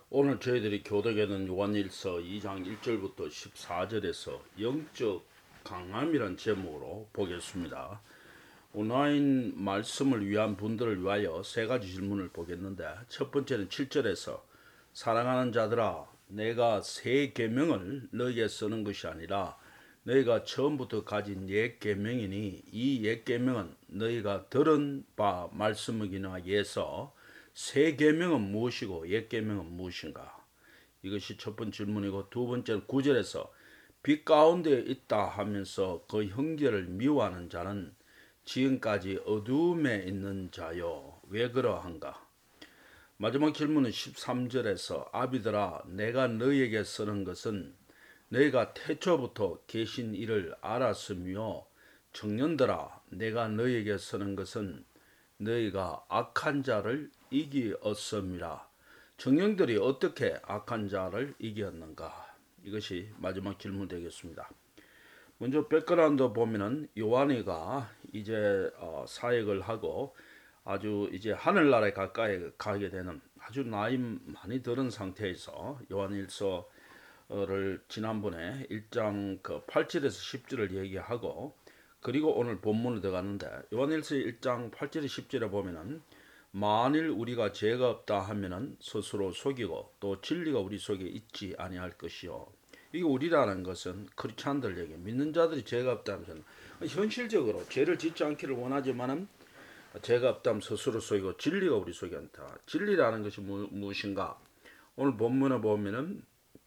오늘 저희들이 교독에는 요한일서 2장 1절부터 14절에서 영적 강함이란 제목으로 보겠습니다. 온라인 말씀을 위한 분들을 위하여 세 가지 질문을 보겠는데, 첫 번째는 7절에서 사랑하는 자들아, 내가 새 계명을 너희에게 쓰는 것이 아니라 너희가 처음부터 가진 옛 계명이니 이 옛 계명은 너희가 들은 바 말씀이기나 예서 새 계명은 무엇이고 옛 계명은 무엇인가? 이것이 첫 번째 질문이고, 두 번째는 9절에서 빛 가운데 있다 하면서 그 형제를 미워하는 자는 지금까지 어두움에 있는 자요 왜 그러한가? 마지막 질문은 13절에서 아비들아, 내가 너희에게 쓰는 것은 너희가 태초부터 계신 이를 알았으며, 청년들아, 내가 너희에게 쓰는 것은 너희가 악한 자를 이기었음이라. 청년들이 어떻게 악한 자를 이기었는가? 이것이 마지막 질문 되겠습니다. 먼저 백그라운드 보면은 요한이가 이제 사역을 하고 아주 이제 하늘나라에 가까이 가게 되는 아주 나이 많이 들은 상태에서 요한일서를 지난번에 1장 그 8절에서 10절을 얘기하고, 그리고 오늘 본문에 들어가는데 요한일서 1장 8절에 10절에 보면은 만일 우리가 죄가 없다 하면은 스스로 속이고 또 진리가 우리 속에 있지 아니할 것이요. 이게 우리라는 것은 크리스찬들에게, 믿는 자들이 죄가 없다면 현실적으로 죄를 짓지 않기를 원하지만은 죄가 없다면 스스로 속이고 진리가 우리 속에 있다. 진리라는 것이 무엇인가? 오늘 본문에 보면은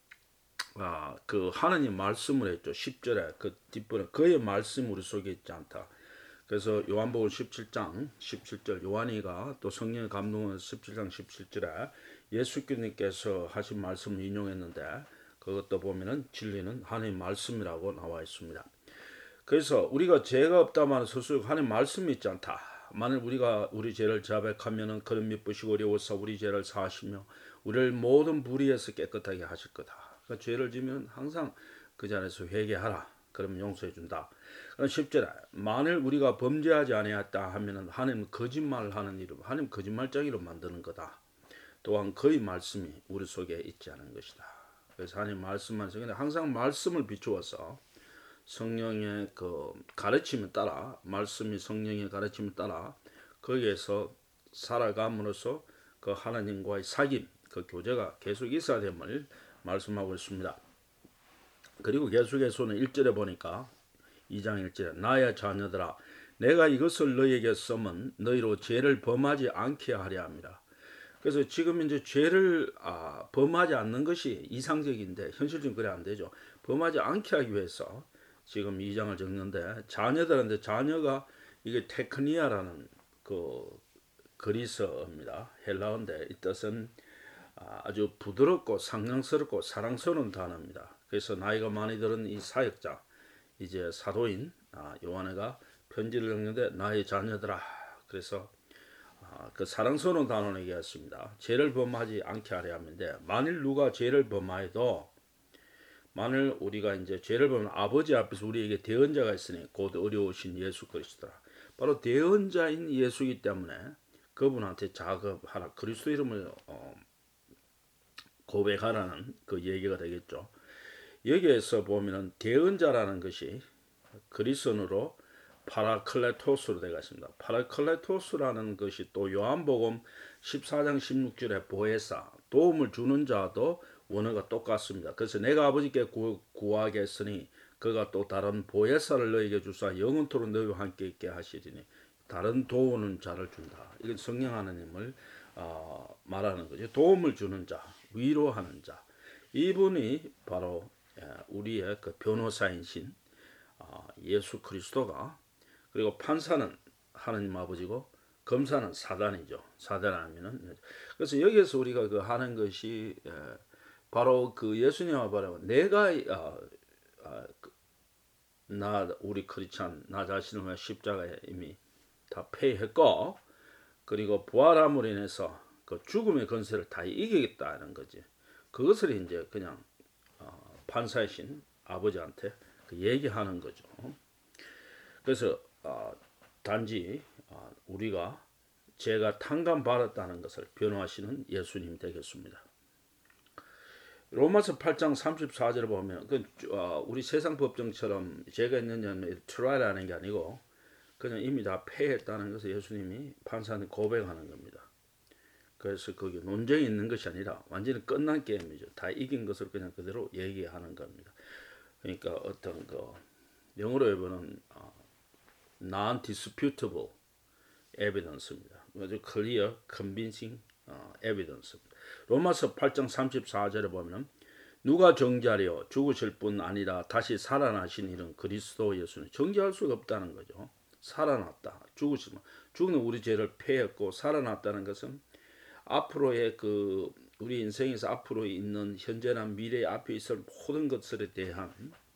그 하나님 말씀을 했죠. 10절에 그 뒷부분에 그의 말씀 우리 속에 있지 않다. 그래서 요한복음 17장 17절 요한이가 또 성령의 감동을 17장 17절에 예수님께서 하신 말씀을 인용했는데, 그것도 보면은 진리는 하나님 말씀이라고 나와 있습니다. 그래서 우리가 죄가 없다만 스스로 하나님 말씀이 있지 않다. 만일 우리가 우리 죄를 자백하면은 그는 미쁘시고 어려워서 우리 죄를 사하시며 우리를 모든 불의에서 깨끗하게 하실 거다. 그러니까 죄를 지면 항상 그 자리에서 회개하라. 그러면 용서해 준다. 10절에 만일 우리가 범죄하지 아니했다 하면은 하나님 거짓말을 하는 이름, 하나님 거짓말쟁이로 만드는 거다. 또한 그의 말씀이 우리 속에 있지 않은 것이다. 그래서 하나님 말씀만 성경에 항상 말씀을 비추어서 성령의 그 가르침에 따라, 말씀이 성령의 가르침에 따라 거기에서 살아감으로써 그 하나님과의 사귐, 그 교제가 계속 있어야 됨을 말씀하고 있습니다. 그리고 계속해서는 1절에 보니까 2장 1절에 나의 자녀들아, 내가 이것을 너희에게 쓰면 너희로 죄를 범하지 않게 하려 함이라. 그래서 지금 이제 죄를 범하지 않는 것이 이상적인데 현실적으로 그래 안 되죠. 범하지 않게 하기 위해서 지금 2장을 적는데, 자녀들한테, 자녀가 이게 테크니아라는 그 그리스어입니다. 헬라어인데 이 뜻은 아주 부드럽고 상냥스럽고 사랑스러운 단어입니다. 그래서 나이가 많이 들은 이 사역자, 이제 사도인 요한이가 편지를 읽는데 나의 자녀들아, 그래서 그 사랑스러운 단어를 얘기했습니다. 죄를 범하지 않게 하려 하는데, 만일 누가 죄를 범하여도, 만일 우리가 이제 죄를 범하면 아버지 앞에서 우리에게 대언자가 있으니 곧 어려우신 예수 그리스도라. 바로 대언자인 예수이기 때문에 그분한테 자급하라, 그리스도 이름을 고백하라는 그 얘기가 되겠죠. 여기에서 보면은 대언자라는 것이 그리스어로 파라클레토스로 되어 있습니다. 파라클레토스라는 것이 또 요한복음 14장 16절에 보혜사, 도움을 주는 자도 원어가 똑같습니다. 그래서 내가 아버지께 구하겠으니 그가 또 다른 보혜사를 너에게 주사 영원토록 너희와 함께 있게 하시리니, 다른 도우는 자를 준다. 이건 성령 하나님을 말하는 거죠. 도움을 주는 자, 위로하는 자. 이분이 바로 우리의 그 변호사이신 예수 그리스도가, 그리고 판사는 하나님 아버지고 검사는 사단이죠. 사단하면은, 그래서 여기에서 우리가 그 하는 것이 바로 그 예수님을 바라고 내가 나 우리 크리스찬 나 자신을 위해 십자가에 이미 다 폐했고, 그리고 부활함으로 인해서 그 죽음의 권세를 다 이기겠다는 거지. 그것을 이제 그냥 판사이신 아버지한테 그 얘기하는 거죠. 그래서 단지 우리가 죄가 탕감 받았다는 것을 변호하시는 예수님 되겠습니다. 로마서 8장 34절을 보면 우리 세상 법정처럼 죄가 있느냐면 트라이라는 게 아니고 그냥 이미 다 패했다는 것을 예수님이 판사한테 고백하는 겁니다. 그래서 거기 논쟁이 있는 것이 아니라 완전히 끝난 게임이죠. 다 이긴 것을 그냥 그대로 얘기하는 겁니다. 그러니까 어떤 영어로 해보는 non-disputable evidence입니다. 아주 clear, convincing evidence입니다. 로마서 8장 34절에 보면 누가 정죄하려 죽으실 뿐 아니라 다시 살아나신 이는 그리스도 예수는 정죄할 수가 없다는 거죠. 살아났다. 죽으시면 죽는 우리 죄를 패했고 살아났다는 것은 앞으로의 우리 인생에서 앞으로 있는 현재나 미래 앞에 있을 모든 것들에 대한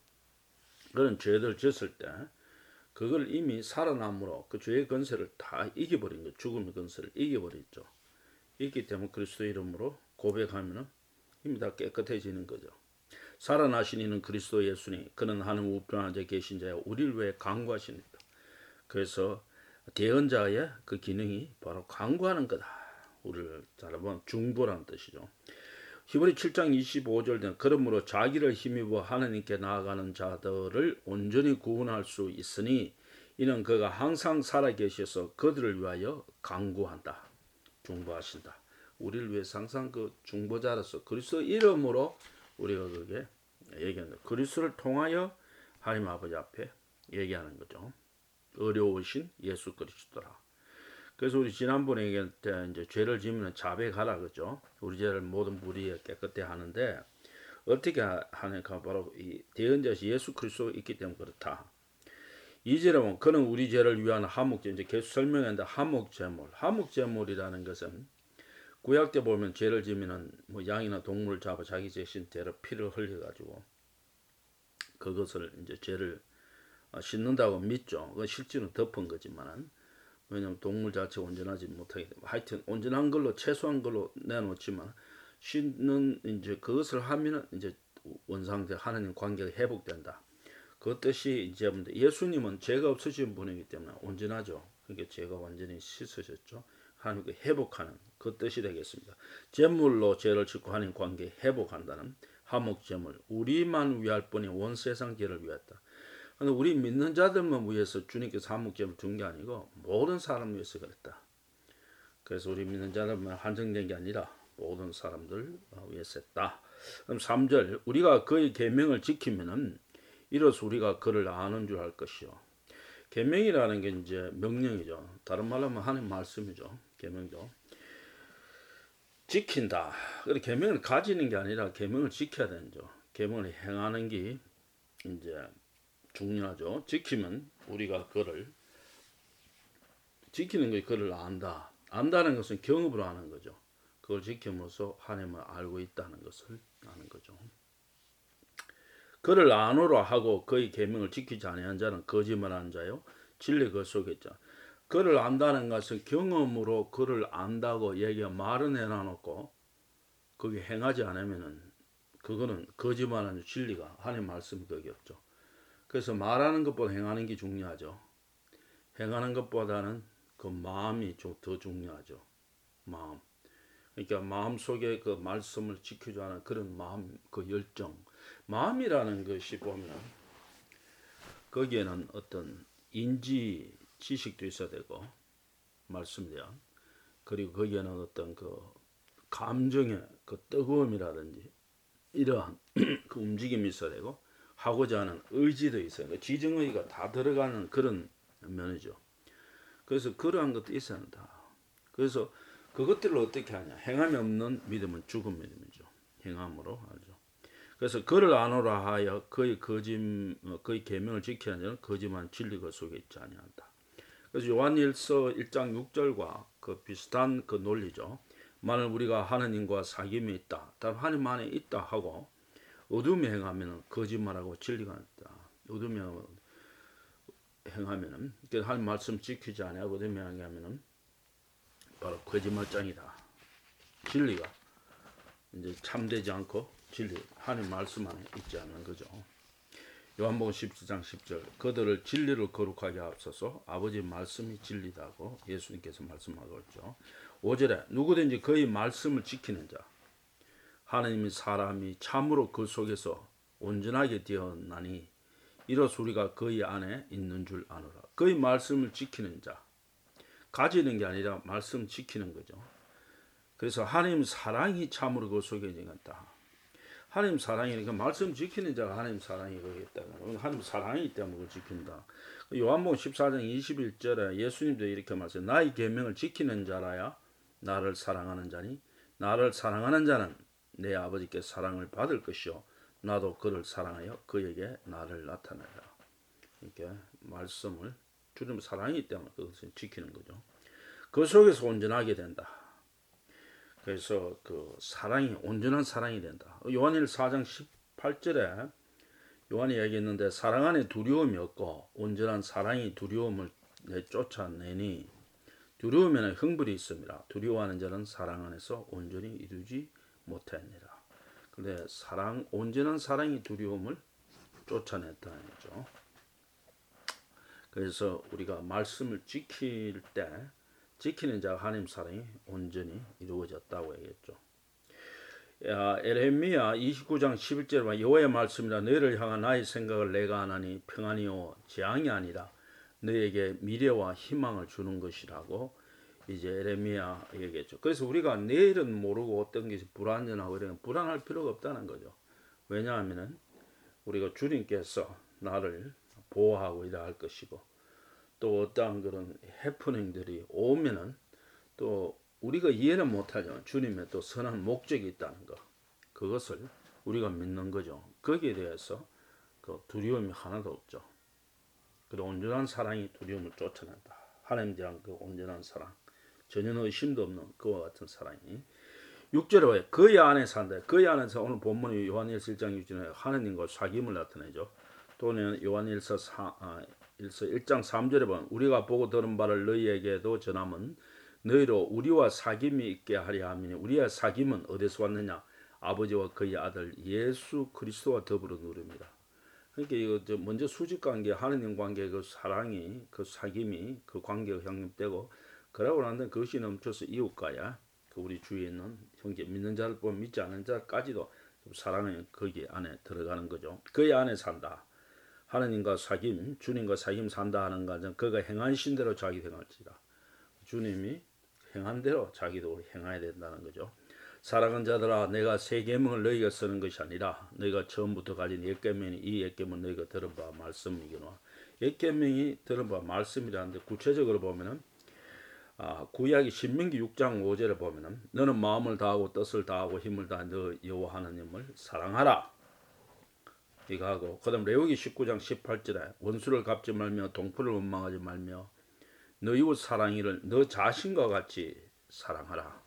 그런 죄를 졌을 때 그걸 이미 살아남으로 그 죄의 권세를 다 이겨버린 거, 죽음의 권세를 이겨버렸죠. 있기 때문에 그리스도 이름으로 고백하면 이미 다 깨끗해지는 거죠. 살아나신 이는 그리스도 예수니 그는 하늘 우편한 자 계신 자여 우리를 위해 강구하십니다. 그래서 대언자의 그 기능이 바로 강구하는 거다. 우리를 잘하면 중보라는 뜻이죠. 히브리 7장 25절 된 그러므로 자기를 힘입어 하나님께 나아가는 자들을 온전히 구원할 수 있으니 이는 그가 항상 살아계셔서 그들을 위하여 강구한다. 중보하신다. 우리를 위해서 항상 그 중보자로서 그리스도 이름으로 우리가 그게 얘기한다. 그리스도를 통하여 하나님 아버지 앞에 얘기하는 거죠. 어려우신 예수 그리스도라. 그래서 우리 지난번에 얘기할 때 이제 죄를 지으면 자백하라 그죠. 우리 죄를 모든 무리에 깨끗해 하는데 어떻게 하는가 바로 이 대언자시 예수 그리스도가 있기 때문에 그렇다. 이제는 그는 우리 죄를 위한 화목제 이제 계속 설명했는데 화목제물이라는 것은 구약 때 보면 죄를 지으면은 뭐 양이나 동물을 잡아 자기 대신 대로 피를 흘려가지고 그것을 이제 죄를 씻는다고 믿죠. 그건 실제로 덮은 거지만은. 왜냐하면 동물 자체가 온전하지 못하기 때문에 하여튼 온전한 걸로 최소한 걸로 내놓지만 씻는 이제 그것을 하면은 이제 원상대 하나님 관계가 회복된다. 그 뜻이 이제 예수님은 죄가 없으신 분이기 때문에 온전하죠. 그러니까 죄가 완전히 씻으셨죠. 하나님과 회복하는 그 뜻이 되겠습니다. 제물로 죄를 짓고 하나님 관계 회복한다는 화목제물 우리만 위할 뿐이 온 세상 죄를 위했다. 근데 우리 믿는 자들만 위해서 주님께서 화목제물 준 게 아니고 모든 사람 위해서 그랬다. 그래서 우리 믿는 자들만 한정된 게 아니라 모든 사람들 위해서 했다. 그럼 3절 우리가 그의 계명을 지키면은 이로써 우리가 그를 아는 줄 알 것이요. 계명이라는 게 이제 명령이죠. 다른 말로 하면 하나님 말씀이죠. 계명도 지킨다. 그래 계명을 가지는 게 아니라 계명을 지켜야 되죠. 계명을 행하는 게 이제 중요하죠. 지키면 우리가 그를 지키는 게 그를 안다. 안다는 것은 경험으로 아는 거죠. 그걸 지킴으로써 하나님을 알고 있다는 것을 아는 거죠. 그를 아노라 하고 그의 계명을 지키지 아니한 자는 거짓말하는 자요 진리 그 속에 있죠. 그를 안다는 것은 경험으로 그를 안다고 얘기가 말은 해놔놓고 그게 행하지 않으면은 그거는 거짓말하는 진리가 하나님 말씀이 거기 없죠. 그래서 말하는 것보다 행하는 게 중요하죠. 행하는 것보다는 그 마음이 좀 더 중요하죠. 마음. 그러니까 마음 속에 그 말씀을 지키지 않은 그런 마음, 그 열정. 마음이라는 것이 보면 거기에는 어떤 인지 지식도 있어야 되고 말씀 대한 그리고 거기에는 어떤 그 감정의 그 뜨거움이라든지 이러한 그 움직임이 있어야 되고 하고자 하는 의지도 있어요. 그러니까 지정의가 다 들어가는 그런 면이죠. 그래서 그러한 것도 있어야 한다. 그래서 그것들을 어떻게 하냐. 행함이 없는 믿음은 죽은 믿음이죠. 행함으로 하죠. 그래서 그를 아노라 하여 그의 그의 계명을 지키는 자는 거짓말 진리가 속에 있지 아니한다. 그래서 요한일서 1장 6절과 그 비슷한 그 논리죠. 만일 우리가 하나님과 사귐이 있다. 다른 하나님 안에 있다 하고 어둠에 행하면 거짓말하고 진리가 없다. 어둠에 행하면은 하나님 말씀 지키지 않고 어둠에 행하면은 바로 거짓말장이다. 진리가 이제 참되지 않고 진리 하나님 말씀 안에 있지 않는 거죠. 요한복음 17장 10절 그들을 진리로 거룩하게 하옵소서. 아버지 말씀이 진리다고 예수님께서 말씀하고 있죠. 5절에 누구든지 그의 말씀을 지키는 자 하나님의 사람이 참으로 그 속에서 온전하게 되었나니 이로써 우리가 그의 안에 있는 줄 아노라. 그의 말씀을 지키는 자, 가지는 게 아니라 말씀 지키는 거죠. 그래서 하나님 사랑이 참으로 그 속에 있다. 하나님 사랑이니까 말씀 지키는 자가 하나님 사랑이 거겠다. 하나님 사랑이기 때문에 그걸 지킨다. 요한복음 14장 21절에 예수님도 이렇게 말씀해요. 나의 계명을 지키는 자라야 나를 사랑하는 자니 나를 사랑하는 자는 내 아버지께 사랑을 받을 것이요 나도 그를 사랑하여 그에게 나를 나타내라. 이렇게 말씀을 주님 사랑이기 때문에 그것을 지키는 거죠. 그 속에서 온전하게 된다. 그래서 그 사랑이 온전한 사랑이 된다. 요한일 4장 18절에 요한이 얘기했는데 사랑 안에 두려움이 없고 온전한 사랑이 두려움을 쫓아내니 두려움에는 흥분이 있습니다. 두려워하는 자는 사랑 안에서 온전히 이루지 못하니라. 그런데 온전한 사랑이 두려움을 쫓아냈다는 거죠. 그래서 우리가 말씀을 지킬 때 지키는 자가 하나님 사랑이 온전히 이루어졌다고 얘기했죠. 에레미야 29장 11절에 여호와의 말씀이라 너희를 향한 나의 생각을 내가 아나니 평안이요 재앙이 아니라 너에게 미래와 희망을 주는 것이라고 이제 에레미야 얘기했죠. 그래서 우리가 내일은 모르고 어떤 것이 불안전하고 이런 불안할 필요가 없다는 거죠. 왜냐하면은 우리가 주님께서 나를 보호하고 일할 것이고 또 어떠한 그런 해프닝들이 오면은 또 우리가 이해는 못하지만 주님의 또 선한 목적이 있다는 것, 그것을 우리가 믿는 거죠. 거기에 대해서 그 두려움이 하나도 없죠. 그 온전한 사랑이 두려움을 쫓아낸다. 하나님에 대한 그 온전한 사랑, 전혀 의심도 없는 그와 같은 사랑이 6절에 그의 안에 산다. 그의 안에서 오늘 본문이 요한일서 1장 6절에 하나님과 사귐을 나타내죠. 또는 요한일서 1장 3절에 보면 우리가 보고 들은 바를 너희에게도 전함은 너희로 우리와 사귐이 있게 하려 함이니 우리의 사귐은 어디서 왔느냐? 아버지와 그의 아들 예수 그리스도와 더불어 누립니다. 그러니까 이거 먼저 수직 관계, 하느님 관계 그 사랑이 그 사귐이 그 관계가 형성되고 그러고 난 다음에 그것이 넘쳐서 이웃과야 그 우리 주위에 있는 형제 믿는 자를 보면 믿지 않는 자까지도 사랑이 거기 안에 들어가는 거죠. 그의 안에 산다. 하느님과 사귐, 주님과 사귐 산다 하는 것은 그가 행하신 대로 자기 행할지라. 주님이 행한 대로 자기도 행해야 된다는 거죠. 사랑하는 자들아 내가 새 계명을 너희가 쓰는 것이 아니라 너희가 처음부터 가진 옛 계명이 이 옛 계명은 너희가 들은 바 말씀이거니와 옛 계명이 들은 바 말씀이라는데 구체적으로 보면은 구약이 신명기 6장 5절에 보면은 너는 마음을 다하고 뜻을 다하고 힘을 다해 너 여호와 하나님을 사랑하라. 이거 하고 그다음 레위기 19장 18절에 원수를 갚지 말며 동포를 원망하지 말며 너 이웃 사랑이를 너 자신과 같이 사랑하라.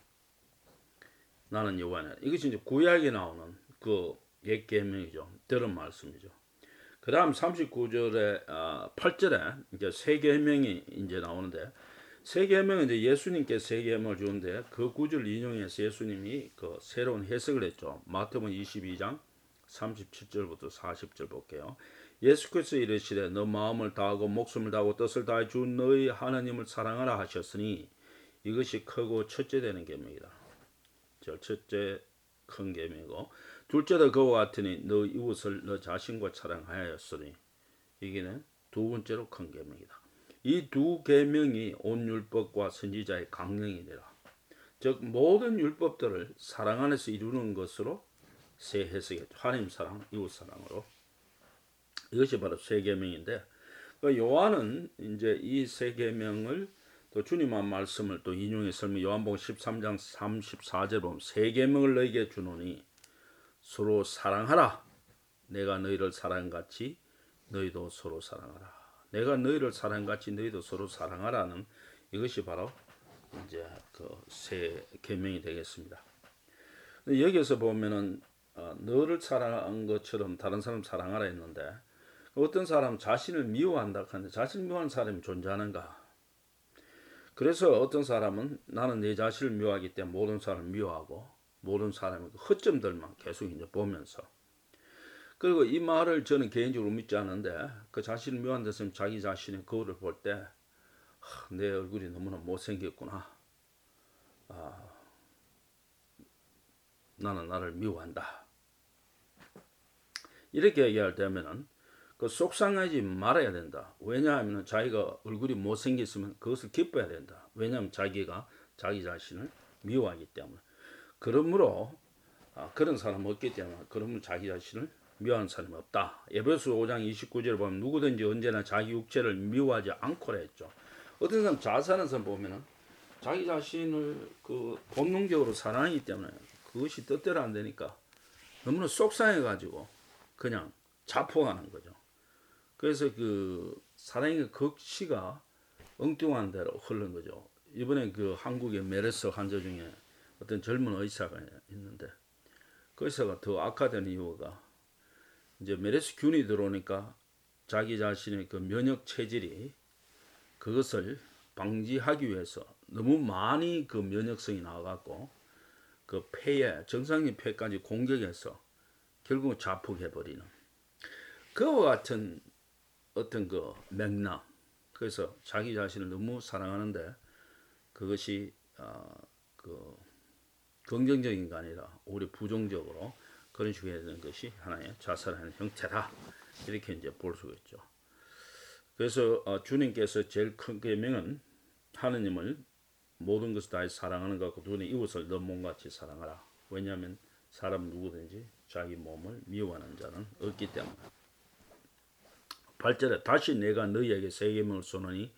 나는 여호와냐. 이것이 이제 구약에 나오는 그 옛 계명이죠. 들은 말씀이죠. 그다음 39절에 8절에 이제 새 계명이 이제 나오는데 새 계명은 이제 예수님께 새 계명을 주는데 그 구절 인용해서 예수님이 그 새로운 해석을 했죠. 마태복음 22장 37절부터 40절 볼게요. 예수께서 이르시되 너 마음을 다하고 목숨을 다하고 뜻을 다해 주 너희 하나님을 사랑하라 하셨으니 이것이 크고 첫째 되는 계명이다. 첫째 큰 계명이고 둘째도 그와 같으니 너 이웃을 너 자신과 사랑하였으니 이게는 두 번째로 큰 계명이다. 이 두 계명이 온 율법과 선지자의 강령이니라. 즉 모든 율법들을 사랑 안에서 이루는 것으로 새 해석했죠. 하나님 사랑, 이웃 사랑으로. 이것이 바로 새 계명인데 요한은 이제 이 새 계명을 또 주님의 말씀을 또 인용해 설명 요한복음 13장 34절 보면 새 계명을 너희에게 주노니 서로 사랑하라. 내가 너희를 사랑같이 너희도 서로 사랑하라. 내가 너희를 사랑같이 너희도 서로 사랑하라는 이것이 바로 이제 그 새 계명이 되겠습니다. 여기서 보면은 너를 사랑한 것처럼 다른 사람 사랑하라 했는데 어떤 사람 자신을 미워한다 하는데 자신을 미워하는 사람이 존재하는가? 그래서 어떤 사람은 나는 내 자신을 미워하기 때문에 모든 사람을 미워하고 모든 사람의 허점들만 계속 이제 보면서 그리고 이 말을 저는 개인적으로 믿지 않는데 그 자신을 미워한다 했으면 자기 자신의 거울을 볼 때 내 얼굴이 너무나 못생겼구나. 나는 나를 미워한다. 이렇게 얘기할 때면은 그 속상하지 말아야 된다. 왜냐하면 자기가 얼굴이 못생겼으면 그것을 기뻐해야 된다. 왜냐하면 자기가 자기 자신을 미워하기 때문에. 그러므로 그런 사람 없기 때문에 그러므로 자기 자신을 미워하는 사람이 없다. 에베소 5장 29절을 보면 누구든지 언제나 자기 육체를 미워하지 않고라 했죠. 어떤 사람 잘 사는 사람 보면은 자기 자신을 그 본능적으로 사랑하기 때문에 그것이 뜻대로 안 되니까 너무나 속상해가지고 그냥 자포하는 거죠. 그래서 그 사랑의 극치가 엉뚱한 대로 흐른 거죠. 이번에 그 한국의 메르스 환자 중에 어떤 젊은 의사가 있는데 그 의사가 더 악화된 이유가 이제 메르스균이 들어오니까 자기 자신의 그 면역 체질이 그것을 방지하기 위해서 너무 많이 그 면역성이 나와갖고 그 폐에 정상인 폐까지 공격해서 결국 자폭해버리는 그와 같은 어떤 그 맥락. 그래서 자기 자신을 너무 사랑하는데 그것이 그 긍정적인 게 아니라 오히려 부정적으로 그런 식으로 되는 것이 하나의 자살하는 형태다. 이렇게 이제 볼 수가 있죠. 그래서 주님께서 제일 큰 계명은 하느님을 모든 것을 다해 사랑하는 것 같고 눈의 이웃을 너 몸같이 사랑하라. 왜냐하면 사람 누구든지 자기 몸을 미워하는 자는 없기 때문에. 8절에 다시 내가 너희에게 새 계명을 쏘노니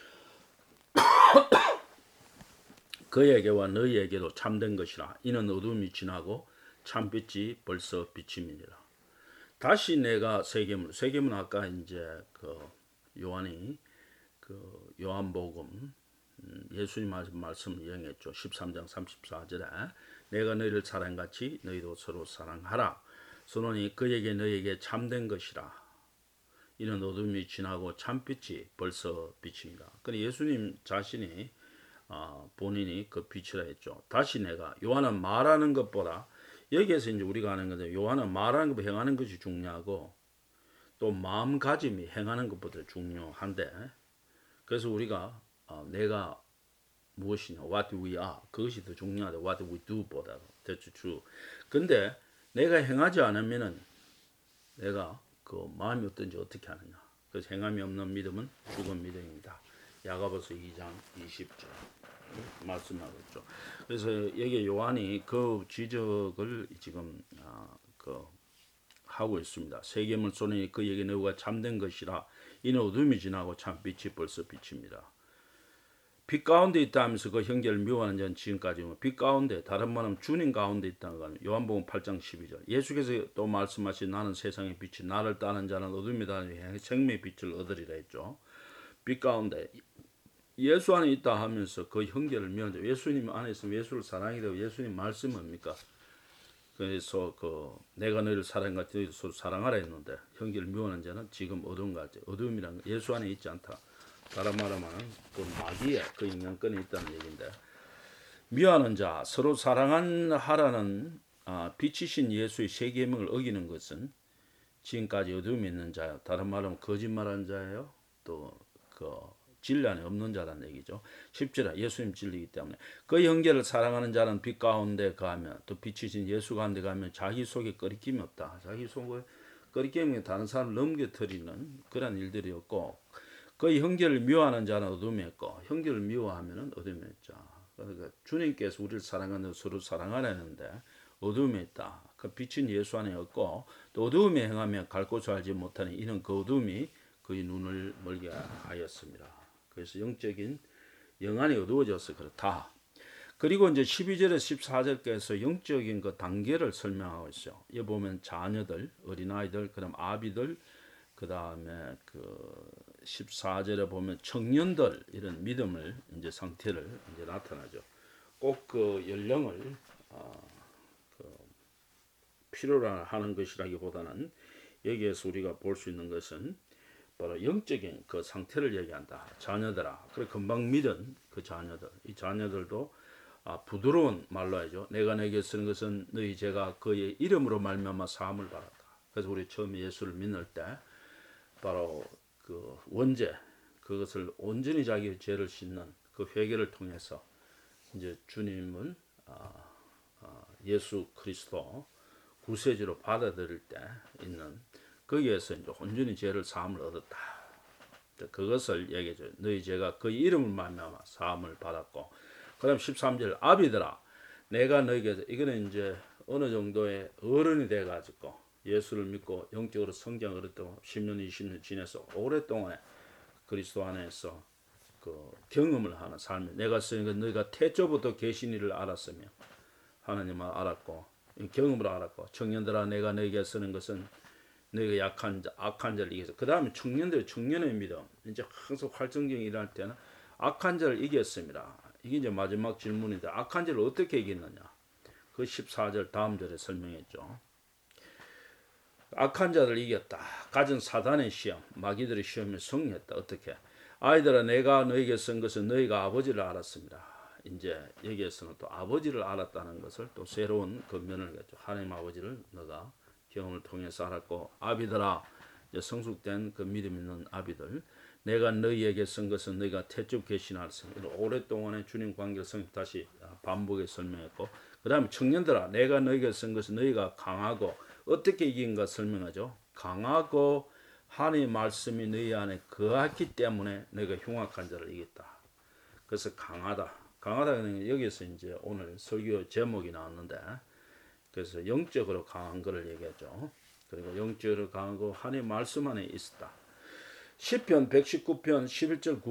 그에게와 너희에게도 참된 것이라. 이는 어둠이 지나고 참빛이 벌써 비침이니라. 다시 내가 새 계명은 아까 이제 그 요한이 그 요한복음 예수님 하신 말씀을 이행했죠. 13장 34절에 내가 너희를 사랑같이 너희도 서로 사랑하라. 선언이 그에게 너희에게 참된 것이라. 이는 어둠이 지나고 참빛이 벌써 비칩니다. 그런데 예수님 자신이 본인이 그 빛이라 했죠. 다시 내가 요한은 말하는 것보다 여기에서 이제 우리가 하는 건데 요한은 말하는 것보다 행하는 것이 중요하고 또 마음가짐이 행하는 것보다 중요한데 그래서 우리가 내가 무엇이냐 what we are 그것이 더 중요하다 what we do 보다 더 true. 근데 내가 행하지 않으면은 내가 그 마음이 어떤지 어떻게 하느냐. 그래서 행함이 없는 믿음은 죽은 믿음입니다. 야고보서 2장 20절 말씀하고 있죠. 그래서 여기 요한이 그 지적을 지금 그 하고 있습니다. 새 계명을 쏘니 그에게 너희가 참된 것이라. 이는 어둠이 지나고 참빛이 벌써 비칩니다. 빛 가운데 있다 하면서 그 형제를 미워하는 자는 지금까지 빛 가운데 다른 말은 주님 가운데 있다는 거는 요한복음 8장 12절. 예수께서 또 말씀하신 나는 세상의 빛이 나를 따르는 자는 어둠이 다니는 생명의 빛을 얻으리라 했죠. 빛 가운데 예수 안에 있다 하면서 그 형제를 미워하는 자. 예수님 안에 있으면 예수를 사랑이 되고 예수님 말씀은 뭡니까? 그래서 그 내가 너희를 사랑같이 너희도 서로 사랑하라 했는데 형제를 미워하는 자는 지금 어둠 같지. 어둠이란 거 예수 안에 있지 않다. 다른 말하면 그 마귀의 그 영향권에 있다는 얘기인데 미워하는 자 서로 사랑하라는 빛이신 예수의 새 계명을 어기는 것은 지금까지 어둠에 있는 자요. 다른 말하면 거짓말하는 자예요. 또 그 진리 안에 없는 자라는 얘기죠. 10절에 예수님 진리이기 때문에 그 형제를 사랑하는 자는 빛 가운데 가면 또 빛이신 예수 가운데 가면 자기 속에 거리낌이 없다. 자기 속에 거리낌이 다른 사람을 넘겨뜨리는 그런 일들이 없고 그 형제를 미워하는 자는 어둠에 있고 형제를 미워하면 어둠에 있죠. 그러니까 주님께서 우리를 사랑하는 서로 사랑하라는데 어둠에 있다. 그 빛은 예수 안에 없고 또 어둠에 행하며 갈 곳을 알지 못하니 이는 그 어둠이 그의 눈을 멀게 하였습니다. 그래서 영적인 영안이 어두워져서 그렇다. 그리고 이제 12절에서 14절께서 영적인 그 단계를 설명하고 있어요. 여기 보면 자녀들, 어린아이들, 그다음 아비들, 그 다음에 그 14절에 보면 청년들 이런 믿음을 이제 상태를 이제 나타나죠. 꼭 그 연령을 그 필요로 하는 것이라기보다는 여기에서 우리가 볼 수 있는 것은 바로 영적인 그 상태를 얘기한다. 자녀들아. 그래 금방 믿은 그 자녀들. 이 자녀들도 부드러운 말로 하죠. 내가 내게 쓰는 것은 너희 죄가 그의 이름으로 말미암아 사함을 받았다. 그래서 우리 처음 예수를 믿을 때 바로 그 원죄 그것을 온전히 자기의 죄를 씻는 그 회개를 통해서 이제 주님을 예수 그리스도 구세주로 받아들일 때 있는 거기에서 이제 온전히 죄를 사함을 얻었다. 그것을 얘기해줘요. 너희 죄가 그 이름을 말미암아 사함을 받았고, 그다음 13절 아비들아 내가 너희에게, 이거는 이제 어느 정도의 어른이 돼가지고 예수를 믿고 영적으로 성장을 얻었던 10년 20년 지내서 오랫동안 그리스도 안에서 그 경험을 하는 삶이, 내가 쓰니까 너희가 태초부터 계신 이를 알았으며 하나님을 알았고 경험을 알았고, 청년들아 내가 너희에게 쓰는 것은 너희가 약한 자, 악한 자를 이겨서, 그 다음에 청년의 믿음, 이제 항상 활성적인 일할 때는 악한 자를 이겼습니다. 이게 이제 마지막 질문인데, 악한 자를 어떻게 이겼느냐? 그 14절 다음 절에 설명했죠. 악한 자를 이겼다. 가진 사단의 시험, 마귀들의 시험에 승리했다. 어떻게? 아이들아 내가 너희에게 쓴 것은 너희가 아버지를 알았습니다. 이제 여기에서는 또 아버지를 알았다는 것을 또 새로운 그 면을 갖죠. 하나님 아버지를 너가 경험을 통해서 알았고, 아비들아, 이제 성숙된 그 믿음 있는 아비들, 내가 너희에게 쓴 것은 너희가 태초 계신 알았습니다. 오랫동안의 주님 관계를 다시 반복해 설명했고, 그 다음에 청년들아 내가 너희에게 쓴 것은 너희가 강하고, 어떻게 이긴가 설명하죠. 강하고 하나님의 말씀이 너희 안에 거하기 때문에 너희가 흉악한 자를 이겼다. 그래서 강하다는 여기서 이제 오늘 설교 제목이 나왔는데, 그래서 영적으로 강한 것을 얘기하죠. 그리고 영적으로 강하고 하나님의 말씀 안에 있었다. 시편 119편 11절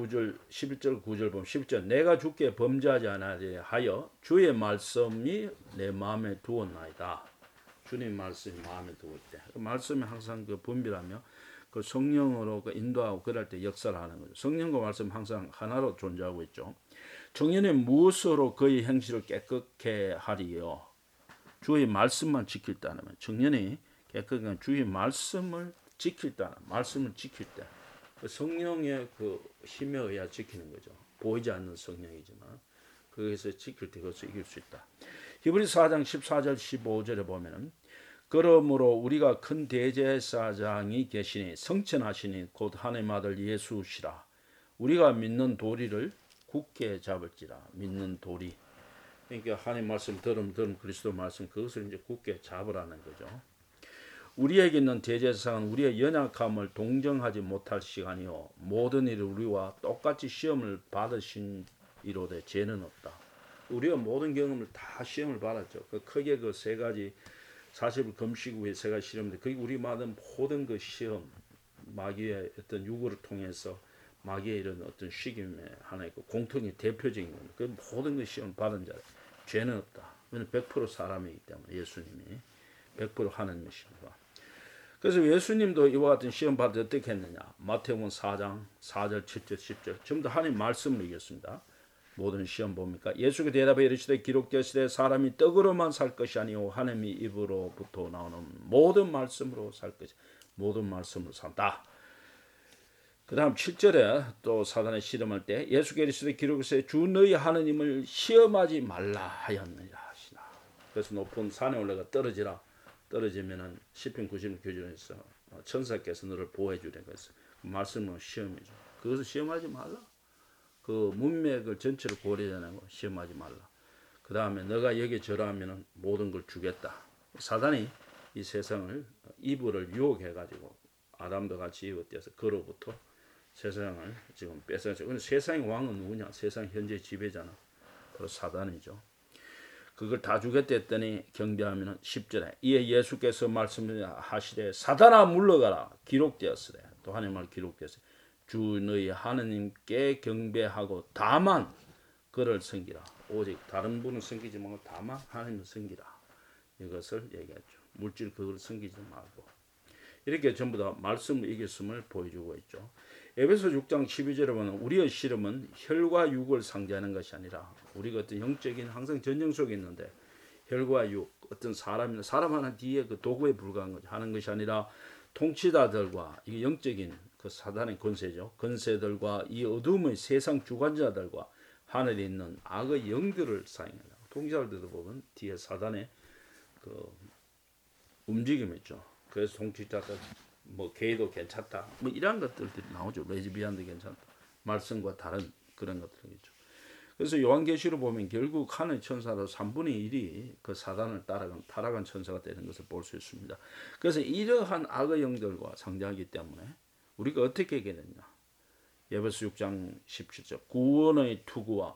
9절 보면 11절 내가 주께 범죄하지 않아야 하여 주의 말씀이 내 마음에 두었나이다. 주님 말씀이 마음에 두을 때, 그 말씀이 항상 그 분별하며 그 성령으로 그 인도하고 그럴 때 역사를 하는 거죠. 성령과 말씀 항상 하나로 존재하고 있죠. 청년이 무엇으로 그의 행실을 깨끗게 하리요? 주의 말씀만 지킬 때 하면, 청년이 깨끗한 주의 말씀을 지킬 때, 말씀을 지킬 때, 그 성령의 그 힘에 의해 지키는 거죠. 보이지 않는 성령이지만 거기서 지킬 때 그것을 이길 수 있다. 히브리서 4장 14절 15절에 보면은 그러므로 우리가 큰 대제사장이 계시니 성천하시니 곧 하나님의 아들 예수시라. 우리가 믿는 도리를 굳게 잡을지라. 믿는 도리. 그러니까 하나님 말씀 들음 그리스도 말씀, 그것을 이제 굳게 잡으라는 거죠. 우리에게 있는 대제사장은 우리의 연약함을 동정하지 못할 시간이요 모든 일을 우리와 똑같이 시험을 받으신 이로되 죄는 없다. 우리가 모든 경험을 다 시험을 받았죠. 크게 그 세 가지 40일 금식 후에 세 가지 시험인데, 그게 우리 받은 모든 그 시험, 마귀의 어떤 유고를 통해서 마귀의 이런 어떤 시김에 하나 있고 공통의 대표적인 겁니다. 그 모든 그 시험을 받은 자 죄는 없다. 왜냐하면 100% 사람이기 때문에, 예수님이 100% 하나님이십니다. 그래서 예수님도 이와 같은 시험 받을 때 어떻게 했느냐? 마태복음 4장 4절 7절 10절 전부 다 하나님 말씀을 이겼습니다. 모든 시험 봅니까? 예수께 대답해 이르시되 기록되시되 사람이 떡으로만 살 것이 아니오 하나님의 입으로부터 나오는 모든 말씀으로 살 것이, 모든 말씀으로 산다. 그 다음 7절에 또 사단의 시험할 때 예수께 이르시되 기록되시되 주 너희 하나님을 시험하지 말라 하였느니라 하시나. 그래서 높은 산에 올라가 떨어지면은 시편 96교전에서 천사께서 너를 보호해 주래. 그래서 말씀으로 시험해줘. 그것을 시험하지 말라. 그 문맥을 전체를 고려해내고 시험하지 말라. 그 다음에 너가 여기에 절하면은 모든 걸 주겠다. 사단이 이 세상을 이브를 유혹해가지고 아담도 같이 이웃되어서 그로부터 세상을 지금 뺏어가죠. 근데 세상의 왕은 누구냐? 세상 현재 지배자는 바로 사단이죠. 그걸 다 주겠다 했더니 경배하면은 10절에 이에 예수께서 말씀하시되 사단아 물러가라 기록되었으되, 또 하나님 말 기록되었으되 주 너희 하나님께 경배하고 다만 그를 섬기라. 오직 다른 분은 섬기지 말고 다만 하나님을 섬기라. 이것을 얘기했죠. 물질 그걸 섬기지 말고. 이렇게 전부 다 말씀을 이겼음을 보여주고 있죠. 에베소 6장 12절에 보면 우리의 씨름은 혈과 육을 상대하는 것이 아니라, 우리가 어떤 영적인 항상 전쟁 속에 있는데 혈과 육, 어떤 사람 하나 뒤에 그 도구에 불과한 것 하는 것이 아니라 통치자들과 이 영적인 그 사단의 권세죠. 권세들과 이 어둠의 세상 주관자들과 하늘에 있는 악의 영들을 사용한다. 통치자들도 보면 뒤에 사단의 그 움직임이 있죠. 그래서 통치자들 뭐 게이도 괜찮다. 뭐 이런 것들이 나오죠. 레즈비안도 괜찮다. 말씀과 다른 그런 것들이죠. 그래서 요한계시로 보면 결국 하늘 천사로 3분의 1이 그 사단을 따라간 타락한 천사가 되는 것을 볼 수 있습니다. 그래서 이러한 악의 영들과 상대하기 때문에 우리가 어떻게 하게 되냐. 에베소 6장 17절 구원의 투구와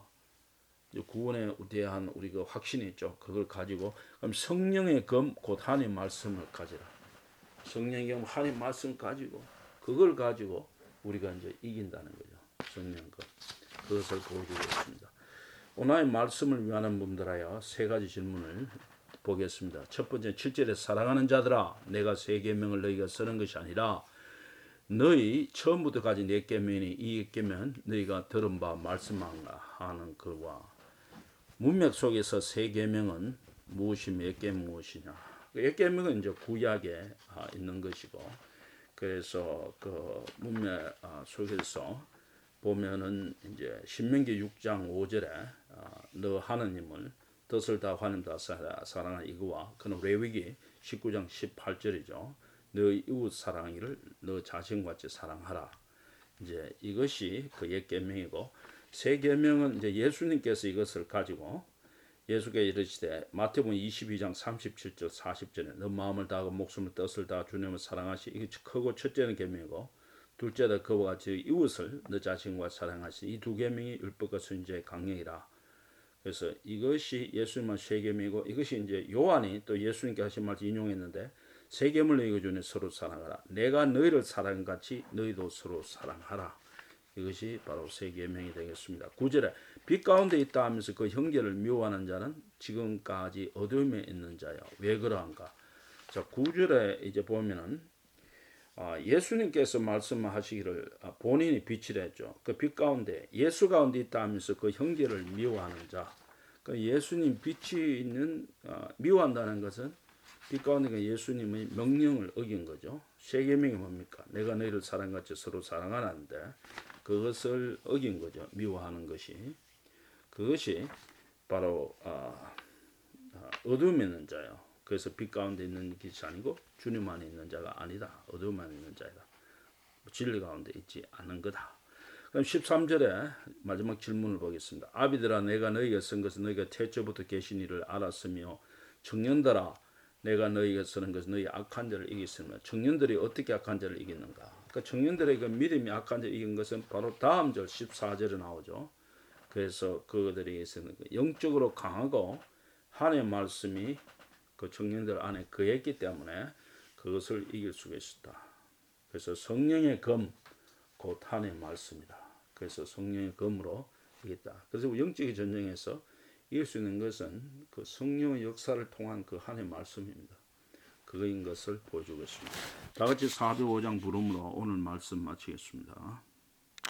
구원에 대한 우리가 확신이 있죠. 그걸 가지고 그럼 성령의 검 곧 하나님의 말씀을 가지라. 성령의 검 하나님의 말씀 가지고 그걸 가지고 우리가 이제 이긴다는 거죠. 성령 검 그것을 보여주고 있습니다. 오늘 말씀을 위하는 분들하여 세 가지 질문을 보겠습니다. 첫 번째 7절에 사랑하는 자들아 내가 새 계명을 너희가 쓰는 것이 아니라 너희 처음부터 가진 내 계명이 이 계명 너희가 들은 바 말씀한가 하는 그와 문맥 속에서 새 계명은 무엇이 몇 계명 무엇이냐. 몇 계명은 이제 구약에 있는 것이고 그래서 그 문맥 속에서 보면은 이제 신명기 6장 5절에 너 하나님을 뜻을 다 하나님 다 사랑하는 이거와 그는 레위기 19장 18절이죠. 너 이웃 사랑이를 너 자신같이 사랑하라. 이제 이것이 그 옛 계명이고 새 계명은 이제 예수님께서 이것을 가지고 예수께 이르시되 마태복음 22장 37절 40절에 너 마음을 다하고 목숨을 뜻을 다 주님을 사랑하시 이게 크고 첫째는 계명이고 둘째다 그와 같이 이웃을 너 자신과 사랑하시 이 두 계명이 율법과 선지자의 강령이라. 그래서 이것이 예수님의 새 계명이고 이것이 이제 요한이 또 예수님께 하신 말씀 인용했는데 새 계명을 너희가 주니 서로 사랑하라. 내가 너희를 사랑같이 너희도 서로 사랑하라. 이것이 바로 새 계명이 되겠습니다. 9절에 빛 가운데 있다 하면서 그 형제를 미워하는 자는 지금까지 어둠에 있는 자야. 왜 그러한가? 자, 9절에 이제 보면은 예수님께서 말씀하시기를 본인이 빛이라 했죠. 그 빛 가운데 예수 가운데 있다 하면서 그 형제를 미워하는 자. 그 예수님 빛이 있는 미워한다는 것은 빛 가운데 예수님의 명령을 어긴 거죠. 새 계명이 뭡니까? 내가 너희를 사랑같이 서로 사랑하는데 그것을 어긴 거죠. 미워하는 것이. 그것이 바로 어둠에 있는 자요. 그래서 빛 가운데 있는 것이 아니고 주님 안에 있는 자가 아니다. 어둠 안에 있는 자이다. 진리 가운데 있지 않은 거다. 그럼 13절에 마지막 질문을 보겠습니다. 아비들아 내가 너희에게 쓴 것은 너희가 태초부터 계신 이를 알았으며 청년들아 내가 너희에게 쓰는 것은 너희 악한 자를 이겼으며 청년들이 어떻게 악한 자를 이겼는가. 그러니까 청년들의 그 믿음이 악한 자를 이긴 것은 바로 다음 절 14절에 나오죠. 그래서 그들이 영적으로 강하고 하나님의 말씀이 그 청년들 안에 거했기 때문에 그것을 이길 수가 있었다. 그래서 성령의 검, 곧 하나님의 말씀이다. 그래서 성령의 검으로 이겼다. 그래서 영적인 전쟁에서 이길 수 있는 것은 그 성령의 역사를 통한 그 하나님의 말씀입니다. 그거인 것을 보여주고 있습니다. 다 같이 405장 부름으로 오늘 말씀 마치겠습니다.